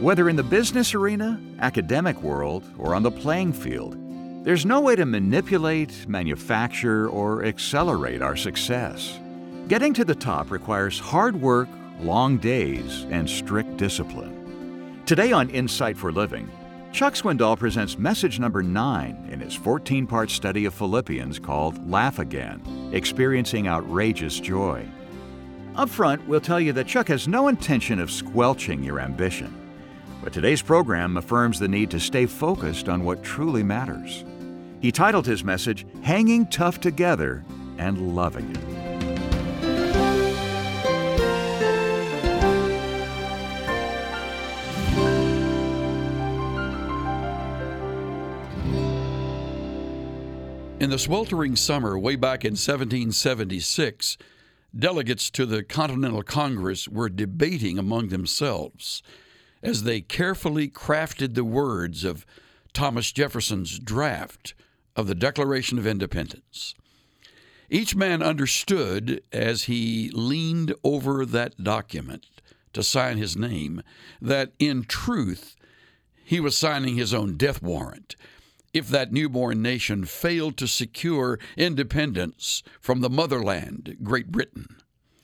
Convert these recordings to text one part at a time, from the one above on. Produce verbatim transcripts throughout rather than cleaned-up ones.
Whether in the business arena, academic world, or on the playing field, there's no way to manipulate, manufacture, or accelerate our success. Getting to the top requires hard work, long days, and strict discipline. Today on Insight for Living, Chuck Swindoll presents message number nine in his fourteen-part study of Philippians called Laugh Again, Experiencing Outrageous Joy. Up front, we'll tell you that Chuck has no intention of squelching your ambition, but today's program affirms the need to stay focused on what truly matters. He titled his message, Hanging Tough Together and Loving It. In the sweltering summer, way back in seventeen seventy-six, delegates to the Continental Congress were debating among themselves as they carefully crafted the words of Thomas Jefferson's draft of the Declaration of Independence. Each man understood as he leaned over that document to sign his name that in truth he was signing his own death warrant if that newborn nation failed to secure independence from the motherland, Great Britain.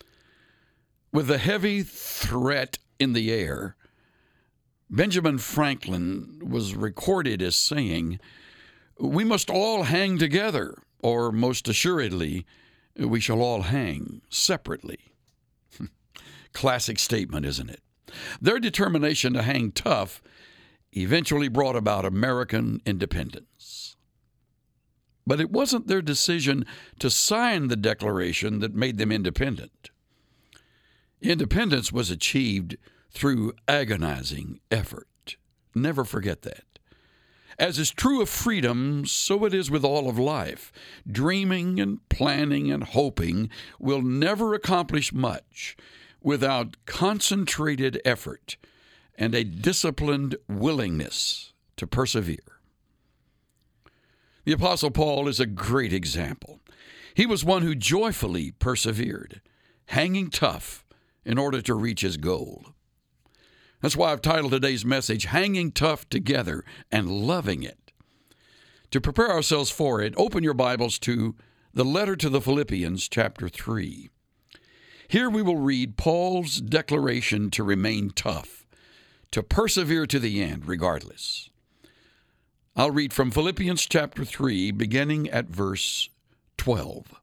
With a heavy threat in the air, Benjamin Franklin was recorded as saying, "We must all hang together, or most assuredly, we shall all hang separately." Classic statement, isn't it? Their determination to hang tough eventually brought about American independence. But it wasn't their decision to sign the Declaration that made them independent. Independence was achieved through agonizing effort. Never forget that. As is true of freedom, so it is with all of life. Dreaming and planning and hoping will never accomplish much without concentrated effort and a disciplined willingness to persevere. The Apostle Paul is a great example. He was one who joyfully persevered, hanging tough in order to reach his goal. That's why I've titled today's message, Hanging Tough Together and Loving It. To prepare ourselves for it, open your Bibles to the letter to the Philippians, chapter three. Here we will read Paul's declaration to remain tough, to persevere to the end regardless. I'll read from Philippians chapter three, beginning at verse twelve.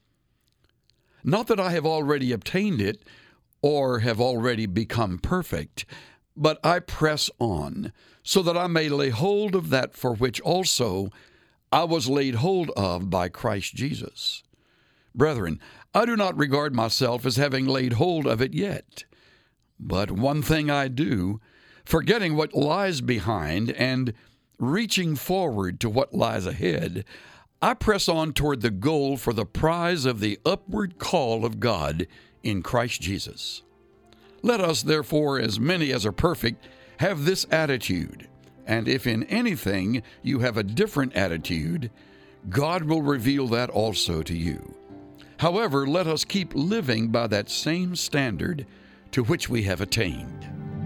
Not that I have already obtained it or have already become perfect, but I press on, so that I may lay hold of that for which also I was laid hold of by Christ Jesus. Brethren, I do not regard myself as having laid hold of it yet. But one thing I do, forgetting what lies behind and reaching forward to what lies ahead, I press on toward the goal for the prize of the upward call of God in Christ Jesus. Let us, therefore, as many as are perfect, have this attitude, and if in anything you have a different attitude, God will reveal that also to you. However, let us keep living by that same standard to which we have attained.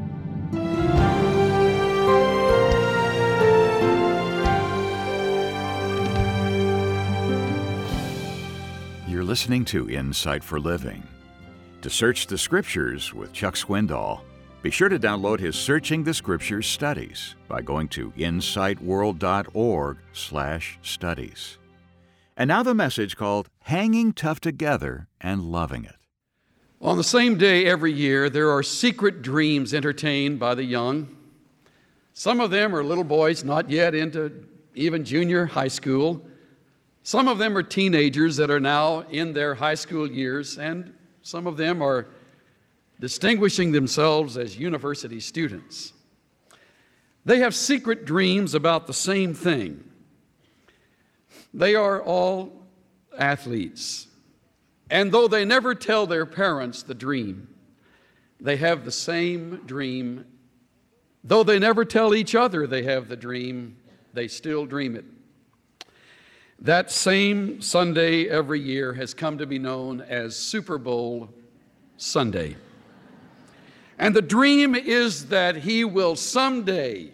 You're listening to Insight for Living. To search the Scriptures with Chuck Swindoll, be sure to download his Searching the Scriptures studies by going to insightworld.org slash studies. And now the message called Hanging Tough Together and Loving It. On the same day every year, there are secret dreams entertained by the young. Some of them are little boys not yet into even junior high school. Some of them are teenagers that are now in their high school years, and some of them are distinguishing themselves as university students. They have secret dreams about the same thing. They are all athletes. And though they never tell their parents the dream, they have the same dream. Though they never tell each other they have the dream, they still dream it. That same Sunday every year has come to be known as Super Bowl Sunday. And the dream is that he will someday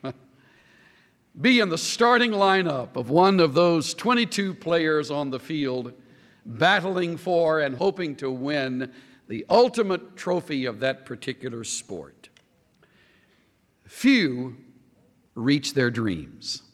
be in the starting lineup of one of those twenty-two players on the field, battling for and hoping to win the ultimate trophy of that particular sport. Few reach their dreams.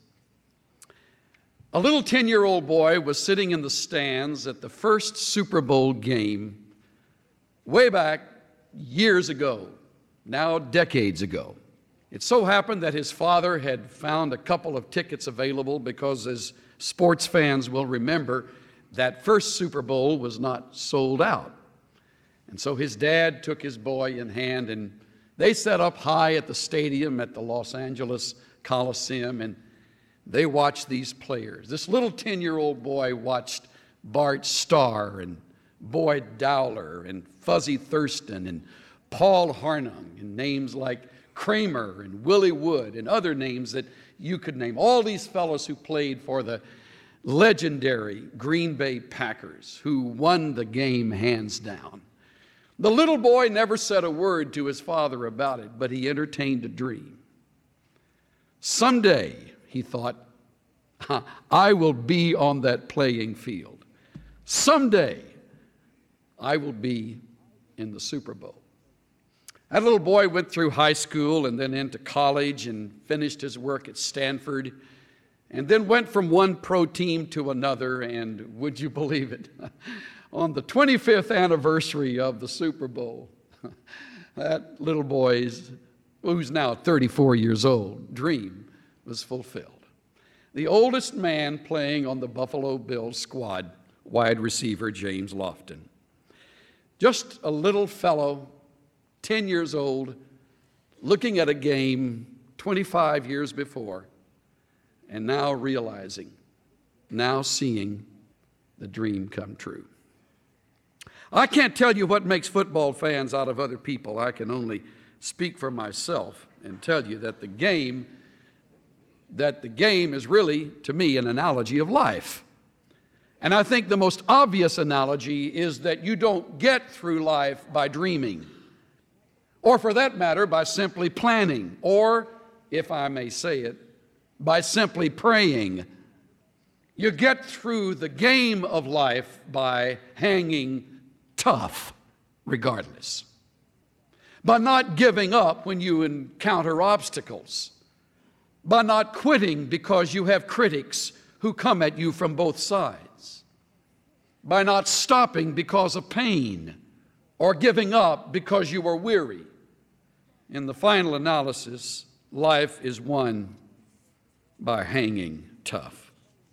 A little ten-year-old boy was sitting in the stands at the first Super Bowl game way back years ago, now decades ago. It so happened that his father had found a couple of tickets available because, as sports fans will remember, that first Super Bowl was not sold out. And so his dad took his boy in hand, and they set up high at the stadium at the Los Angeles Coliseum, and they watched these players. This little ten-year-old boy watched Bart Starr and Boyd Dowler and Fuzzy Thurston and Paul Harnung and names like Kramer and Willie Wood and other names that you could name. All these fellows who played for the legendary Green Bay Packers, who won the game hands down. The little boy never said a word to his father about it, but he entertained a dream. Someday, he thought, I will be on that playing field. Someday, I will be in the Super Bowl. That little boy went through high school and then into college and finished his work at Stanford, and then went from one pro team to another, and would you believe it? On the twenty-fifth anniversary of the Super Bowl, that little boy's, who's now thirty-four years old, dream was fulfilled. The oldest man playing on the Buffalo Bills squad, wide receiver James Lofton. Just a little fellow, ten years old, looking at a game twenty-five years before, and now realizing, now seeing the dream come true. I can't tell you what makes football fans out of other people. I can only speak for myself and tell you that the game, that the game is really, to me, an analogy of life. And I think the most obvious analogy is that you don't get through life by dreaming, or for that matter, by simply planning, or, if I may say it, by simply praying. You get through the game of life by hanging tough, regardless, by not giving up when you encounter obstacles, by not quitting because you have critics who come at you from both sides, by not stopping because of pain or giving up because you are weary. In the final analysis, life is won by hanging tough.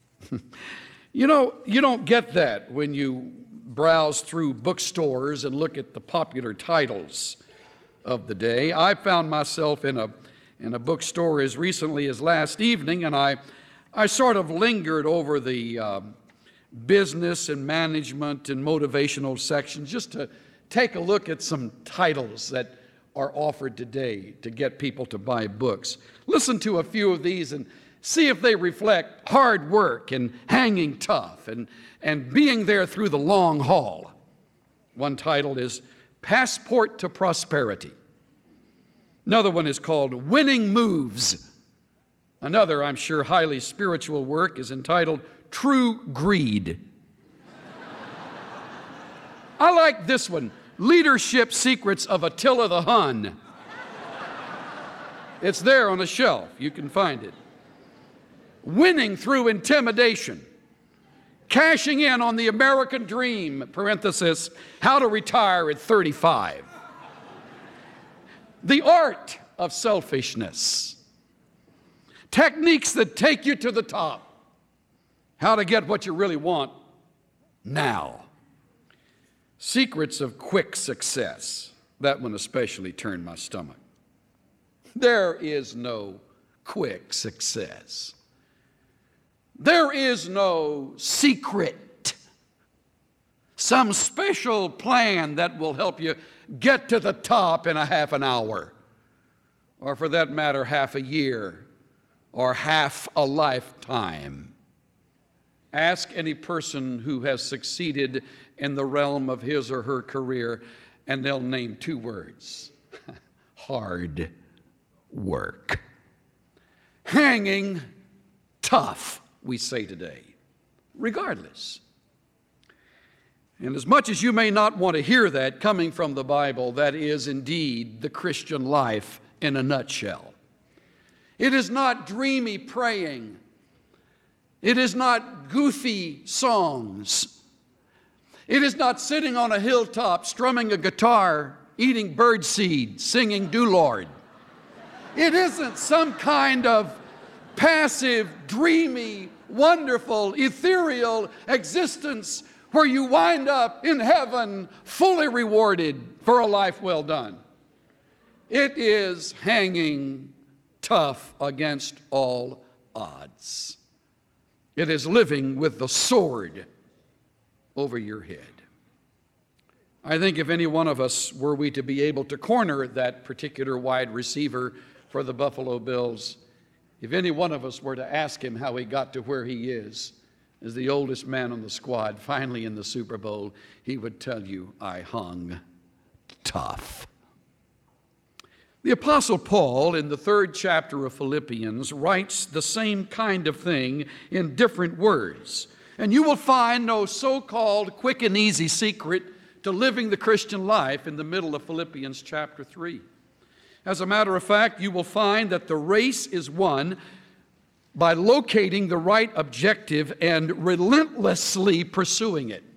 You know, you don't get that when you browse through bookstores and look at the popular titles of the day. I found myself in a in a bookstore as recently as last evening, and I I sort of lingered over the uh, business and management and motivational sections just to take a look at some titles that are offered today to get people to buy books. Listen to a few of these and see if they reflect hard work and hanging tough and, and being there through the long haul. One title is Passport to Prosperity. Another one is called Winning Moves. Another, I'm sure, highly spiritual work is entitled True Greed. I like this one, Leadership Secrets of Attila the Hun. It's there on a shelf. You can find it. Winning through intimidation. Cashing in on the American dream, parenthesis, how to retire at thirty-five. The art of selfishness. Techniques that take you to the top. How to get what you really want now. Secrets of quick success. That one especially turned my stomach. There is no quick success. There is no secret, some special plan that will help you get to the top in a half an hour, or for that matter, half a year, or half a lifetime. Ask any person who has succeeded in the realm of his or her career, and they'll name two words: hard work. Hanging tough, we say today, regardless. And as much as you may not want to hear that coming from the Bible, that is indeed the Christian life in a nutshell. It is not dreamy praying. It is not goofy songs. It is not sitting on a hilltop, strumming a guitar, eating birdseed, singing "Do Lord." It isn't some kind of passive, dreamy, wonderful, ethereal existence where you wind up in heaven fully rewarded for a life well done. It is hanging tough against all odds. It is living with the sword over your head. I think if any one of us were we to be able to corner that particular wide receiver for the Buffalo Bills, if any one of us were to ask him how he got to where he is, as the oldest man on the squad, finally in the Super Bowl, he would tell you, I hung tough. The Apostle Paul, in the third chapter of Philippians, writes the same kind of thing in different words. And you will find no so-called quick and easy secret to living the Christian life in the middle of Philippians chapter three. As a matter of fact, you will find that the race is won by locating the right objective and relentlessly pursuing it.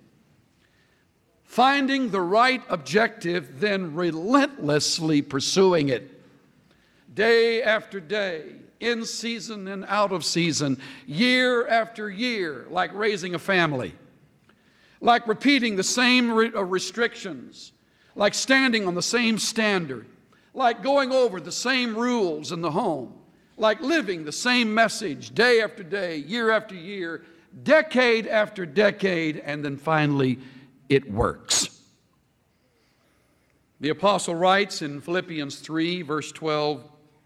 Finding the right objective, then relentlessly pursuing it. Day after day, in season and out of season, year after year, like raising a family, like repeating the same re- restrictions, like standing on the same standard, like going over the same rules in the home, like living the same message day after day, year after year, decade after decade, and then finally it works. The apostle writes in Philippians three, verse twelve,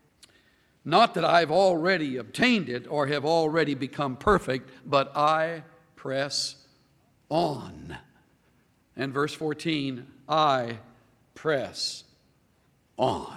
not that I've already obtained it or have already become perfect, but I press on. And verse fourteen, I press on.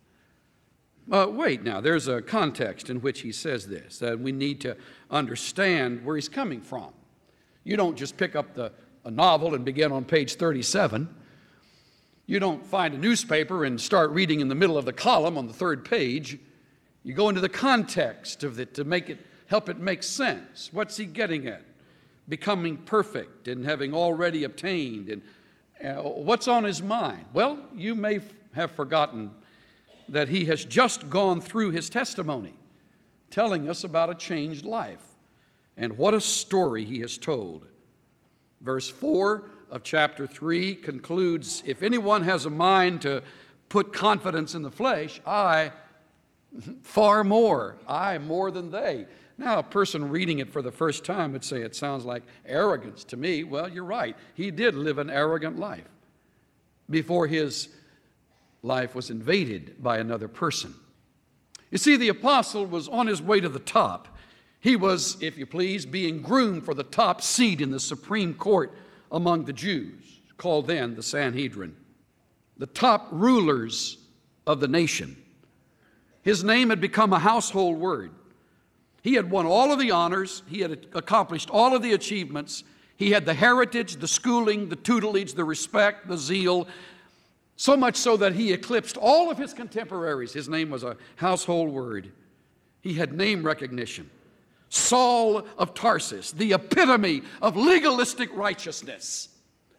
Uh, wait now, there's a context in which he says this, that we need to understand where he's coming from. You don't just pick up the, a novel and begin on page thirty-seven. You don't find a newspaper and start reading in the middle of the column on the third page. You go into the context of it to make it, help it make sense. What's he getting at? Becoming perfect and having already obtained. And uh, what's on his mind? Well, you may f- have forgotten that he has just gone through his testimony, telling us about a changed life. And what a story he has told. Verse four of chapter three concludes, if anyone has a mind to put confidence in the flesh, I far more, I more than they. Now, a person reading it for the first time would say it sounds like arrogance to me. Well, you're right. He did live an arrogant life before his life was invaded by another person. You see, the apostle was on his way to the top. He was, if you please, being groomed for the top seat in the Supreme Court among the Jews, called then the Sanhedrin, the top rulers of the nation. His name had become a household word. He had won all of the honors. He had accomplished all of the achievements. He had the heritage, the schooling, the tutelage, the respect, the zeal, so much so that he eclipsed all of his contemporaries. His name was a household word. He had name recognition. Saul of Tarsus, the epitome of legalistic righteousness.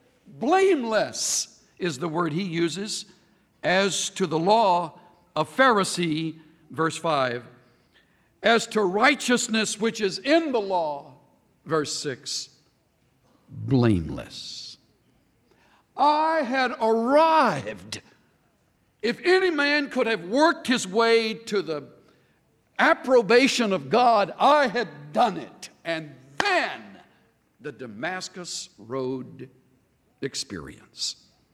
Blameless is the word he uses. As to the law, a Pharisee, verse five. As to righteousness which is in the law, verse six. Blameless. I had arrived. If any man could have worked his way to the approbation of God, I had done it. And then the Damascus Road experience.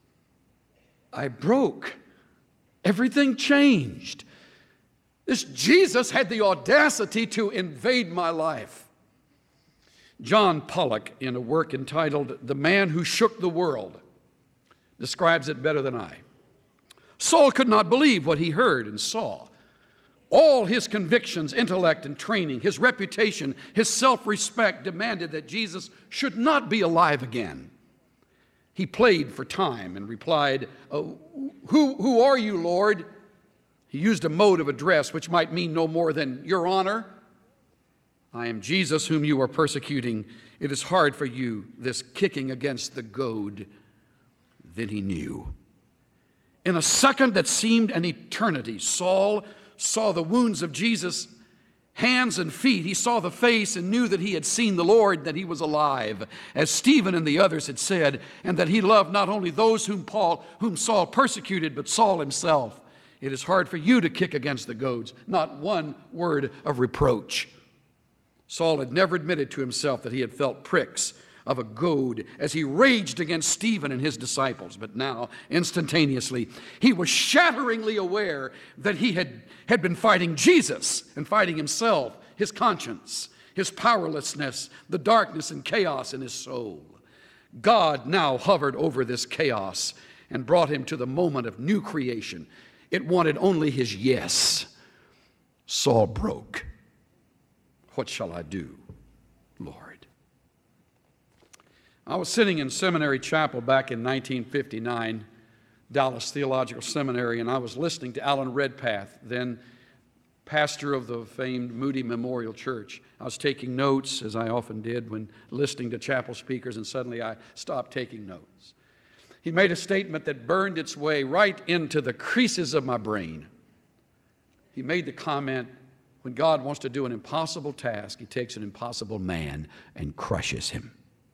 I broke. Everything changed. This Jesus had the audacity to invade my life. John Pollock, in a work entitled The Man Who Shook the World, describes it better than I. Saul could not believe what he heard and saw. All his convictions, intellect, and training, his reputation, his self-respect demanded that Jesus should not be alive again. He played for time and replied, oh, who, who are you, Lord? He used a mode of address which might mean no more than, Your Honor, I am Jesus whom you are persecuting. It is hard for you, this kicking against the goad. Then he knew. In a second that seemed an eternity, Saul saw the wounds of Jesus' hands and feet. He saw the face and knew that he had seen the Lord, that he was alive, as Stephen and the others had said, and that he loved not only those whom Paul, whom Saul persecuted, but Saul himself. It is hard for you to kick against the goads. Not one word of reproach. Saul had never admitted to himself that he had felt pricks of a goad as he raged against Stephen and his disciples. But now, instantaneously, he was shatteringly aware that he had, had been fighting Jesus and fighting himself, his conscience, his powerlessness, the darkness and chaos in his soul. God now hovered over this chaos and brought him to the moment of new creation. It wanted only his yes. Saul broke. What shall I do, Lord? I was sitting in seminary chapel back in nineteen fifty-nine, Dallas Theological Seminary, and I was listening to Alan Redpath, then pastor of the famed Moody Memorial Church. I was taking notes, as I often did when listening to chapel speakers, and suddenly I stopped taking notes. He made a statement that burned its way right into the creases of my brain. He made the comment, when God wants to do an impossible task, he takes an impossible man and crushes him.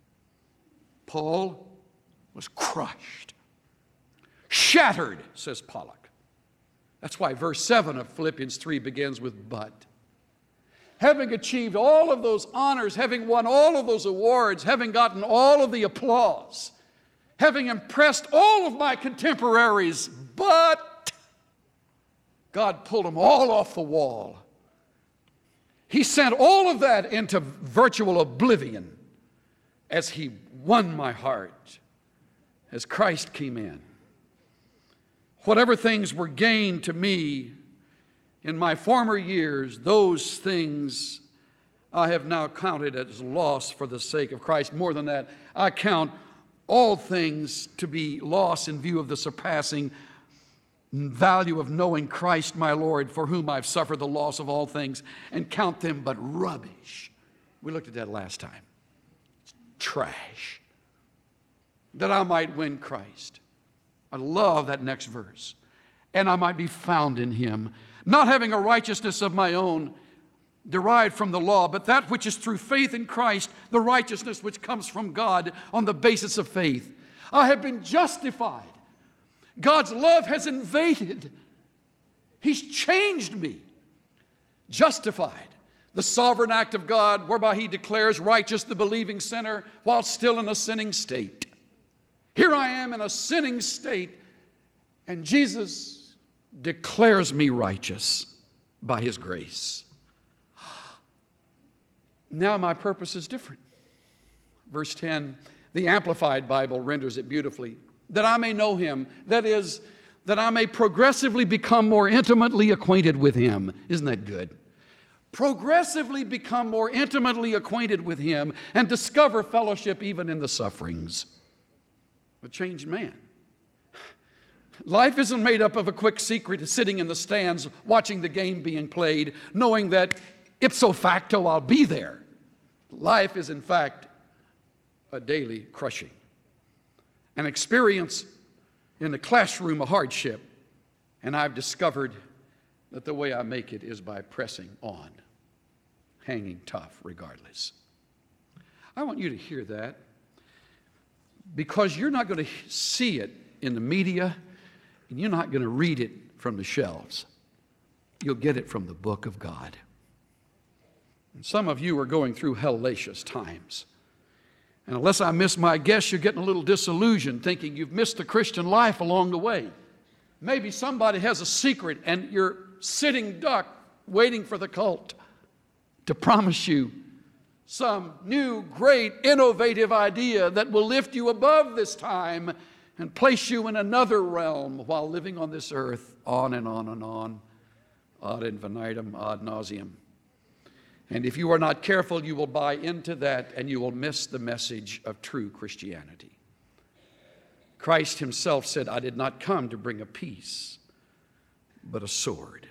Paul was crushed, shattered, says Pollock. That's why verse seven of Philippians three begins with but. Having achieved all of those honors, having won all of those awards, having gotten all of the applause, having impressed all of my contemporaries, but God pulled them all off the wall. He sent all of that into virtual oblivion as he won my heart, as Christ came in. Whatever things were gained to me in my former years, those things I have now counted as loss for the sake of Christ. More than that, I count all things to be loss in view of the surpassing value of knowing Christ my Lord, for whom I've suffered the loss of all things, and count them but rubbish. We looked at that last time. Trash, that I might win Christ. I love that next verse. And I might be found in him, not having a righteousness of my own derived from the law, but that which is through faith in Christ, the righteousness which comes from God on the basis of faith. I have been justified. God's love has invaded. He's changed me. Justified. The sovereign act of God whereby he declares righteous the believing sinner while still in a sinning state. Here I am in a sinning state, and Jesus declares me righteous by his grace. Now my purpose is different. Verse ten, the Amplified Bible renders it beautifully. That I may know him, that is, that I may progressively become more intimately acquainted with him. Isn't that good? Progressively become more intimately acquainted with him and discover fellowship even in the sufferings. A changed man. Life isn't made up of a quick secret sitting in the stands watching the game being played, knowing that ipso facto I'll be there. Life is in fact a daily crushing. An experience in the classroom, a hardship, and I've discovered that the way I make it is by pressing on, hanging tough regardless. I want you to hear that, because you're not going to see it in the media, and you're not going to read it from the shelves. You'll get it from the book of God. And some of you are going through hellacious times. And unless I miss my guess, you're getting a little disillusioned, thinking you've missed the Christian life along the way. Maybe somebody has a secret and you're sitting duck waiting for the cult to promise you some new, great, innovative idea that will lift you above this time and place you in another realm while living on this earth, on and on and on, ad infinitum, ad nauseum. And if you are not careful, you will buy into that and you will miss the message of true Christianity. Christ himself said, I did not come to bring a peace, but a sword.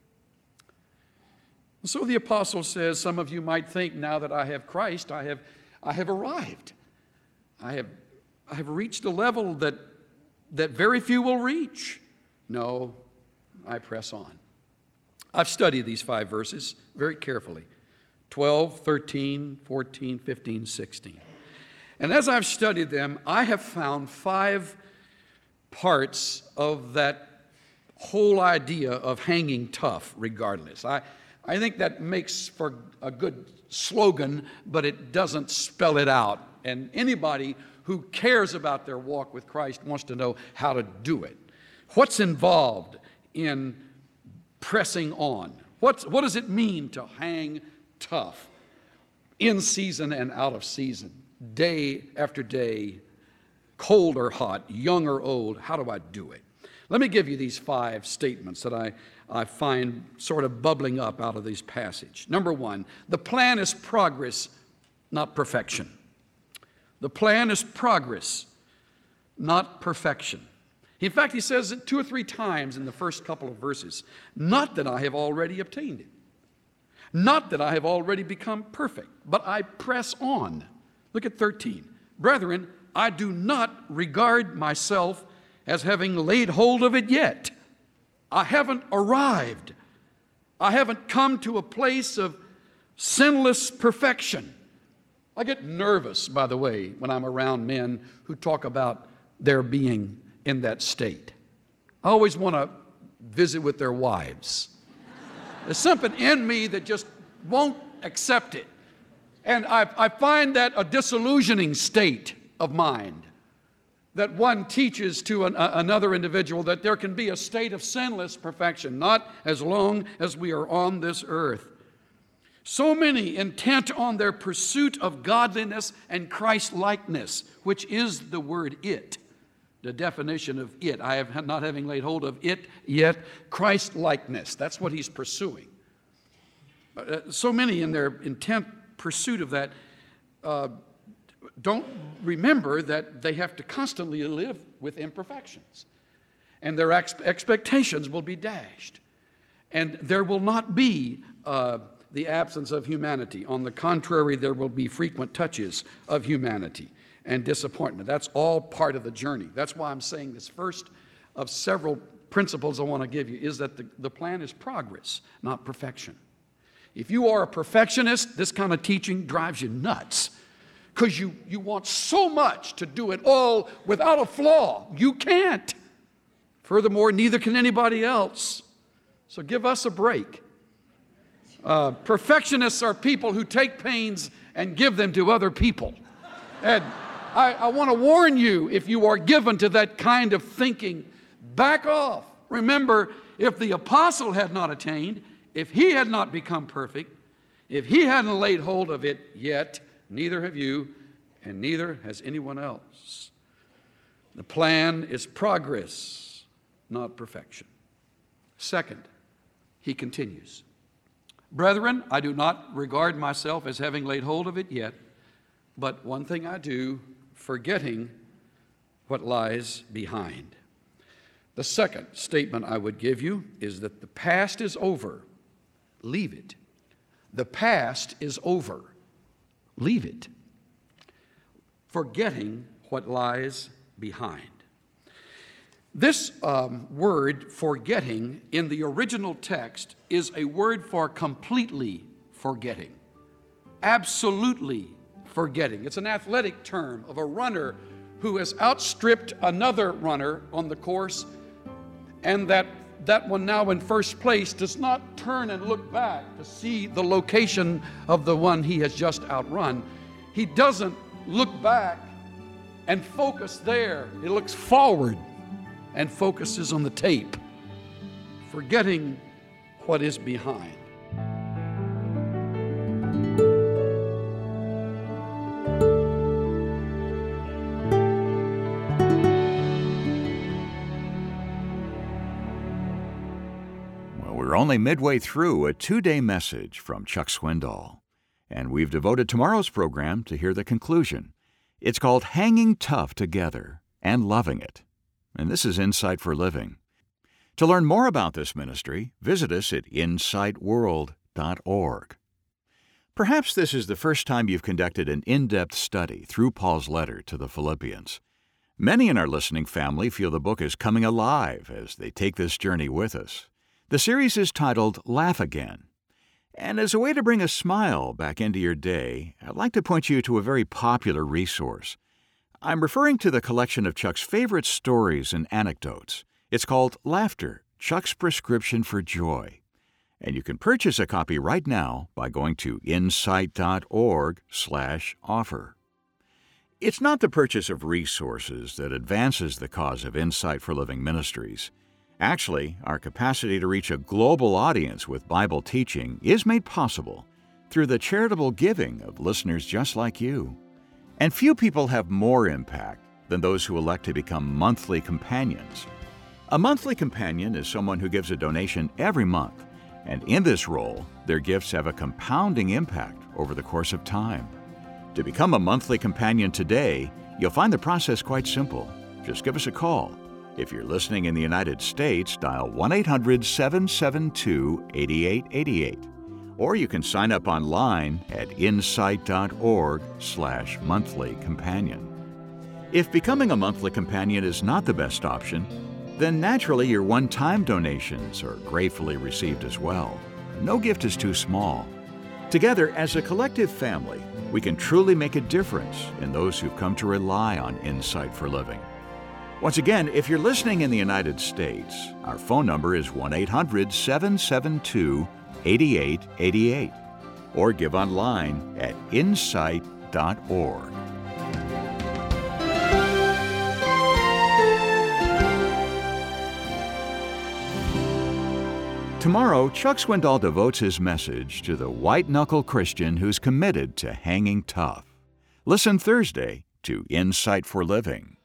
So the apostle says, some of you might think, now that I have Christ, I have, I have arrived. I have, I have reached a level that, that very few will reach. No, I press on. I've studied these five verses very carefully. twelve, thirteen, fourteen, fifteen, sixteen. And as I've studied them, I have found five parts of that whole idea of hanging tough regardless. I, I think that makes for a good slogan, but it doesn't spell it out. And anybody who cares about their walk with Christ wants to know how to do it. What's involved in pressing on? What's, what does it mean to hang tough in season and out of season, day after day, cold or hot, young or old? How do I do it? Let me give you these five statements that I, I find sort of bubbling up out of this passage. Number one, the plan is progress, not perfection. The plan is progress, not perfection. In fact, he says it two or three times in the first couple of verses. Not that I have already obtained it. Not that I have already become perfect, but I press on. Look at thirteen. Brethren, I do not regard myself as having laid hold of it yet. I haven't arrived. I haven't come to a place of sinless perfection. I get nervous, by the way, when I'm around men who talk about their being in that state. I always want to visit with their wives. There's something in me that just won't accept it. And I, I find that a disillusioning state of mind, that one teaches to an, a, another individual that there can be a state of sinless perfection, not as long as we are on this earth. So many intent on their pursuit of godliness and Christ-likeness, which is the word it, the definition of it. I have not having laid hold of it yet, Christ-likeness. That's what he's pursuing. Uh, so many in their intent pursuit of that uh, don't remember that they have to constantly live with imperfections. And their ex- expectations will be dashed. And there will not be uh, the absence of humanity. On the contrary, there will be frequent touches of humanity and disappointment. That's all part of the journey. That's why I'm saying this first of several principles I want to give you is that the, the plan is progress, not perfection. If you are a perfectionist, this kind of teaching drives you nuts because you, you want so much to do it all without a flaw. You can't. Furthermore, neither can anybody else. So give us a break. Uh, perfectionists are people who take pains and give them to other people. And I, I want to warn you, if you are given to that kind of thinking, back off. Remember, if the apostle had not attained, if he had not become perfect, if he hadn't laid hold of it yet, neither have you, and neither has anyone else. The plan is progress, not perfection. Second, he continues, brethren, I do not regard myself as having laid hold of it yet, but one thing I do, forgetting what lies behind. The second statement I would give you is that the past is over. Leave it. The past is over. Leave it. Forgetting what lies behind. This um, word, forgetting, in the original text is a word for completely forgetting. Absolutely forgetting. It's an athletic term of a runner who has outstripped another runner on the course, and that that one now in first place does not turn and look back to see the location of the one he has just outrun. He doesn't look back and focus there. He looks forward and focuses on the tape, forgetting what is behind. We're only midway through a two-day message from Chuck Swindoll, and we've devoted tomorrow's program to hear the conclusion. It's called Hanging Tough Together and Loving It, and this is Insight for Living. To learn more about this ministry, visit us at insight world dot org. Perhaps this is the first time you've conducted an in-depth study through Paul's letter to the Philippians. Many in our listening family feel the book is coming alive as they take this journey with us. The series is titled Laugh Again. And as a way to bring a smile back into your day, I'd like to point you to a very popular resource. I'm referring to the collection of Chuck's favorite stories and anecdotes. It's called Laughter, Chuck's Prescription for Joy. And you can purchase a copy right now by going to insight dot org slash offer. It's not the purchase of resources that advances the cause of Insight for Living Ministries. Actually, our capacity to reach a global audience with Bible teaching is made possible through the charitable giving of listeners just like you. And few people have more impact than those who elect to become monthly companions. A monthly companion is someone who gives a donation every month. And in this role, their gifts have a compounding impact over the course of time. To become a monthly companion today, you'll find the process quite simple. Just give us a call. If you're listening in the United States, dial one eight hundred seven seven two eight eight eight eight. Or you can sign up online at insight dot org slash monthly companion. If becoming a monthly companion is not the best option, then naturally your one-time donations are gratefully received as well. No gift is too small. Together, as a collective family, we can truly make a difference in those who've come to rely on Insight for Living. Once again, if you're listening in the United States, our phone number is one eight hundred seven seven two eight eight eight eight, or give online at insight dot org. Tomorrow, Chuck Swindoll devotes his message to the white-knuckle Christian who's committed to hanging tough. Listen Thursday to Insight for Living.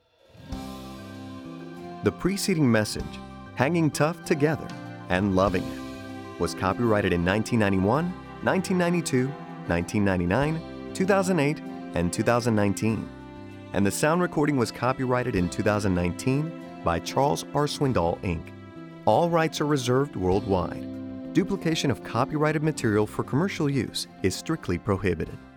The preceding message, Hanging Tough Together and Loving It, was copyrighted in nineteen ninety-one, nineteen ninety-two, nineteen ninety-nine, two thousand eight, and two thousand nineteen. And the sound recording was copyrighted in two thousand nineteen by Charles R. Swindoll, Incorporated. All rights are reserved worldwide. Duplication of copyrighted material for commercial use is strictly prohibited.